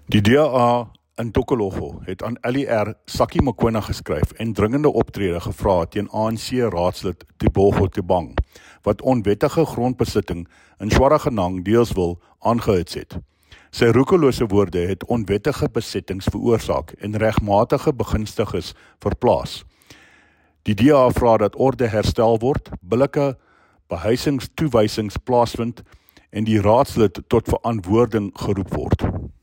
Die DA in Tokologo het aan LER Sakkie Mokoena geskryf en dringende optrede gevra teen ANC-raadslid Tebogo Tebang, wat onwettige grondbesitting in Swartgenang Deelswil aangehits het. Sy roekelose woorde het onwettige besittings veroorsaak en regmatige begunstigdes verplaas. Die DA vra dat orde herstel word, billike behuisingstoewysings plaasvind en die raadslid tot verantwoording geroep word.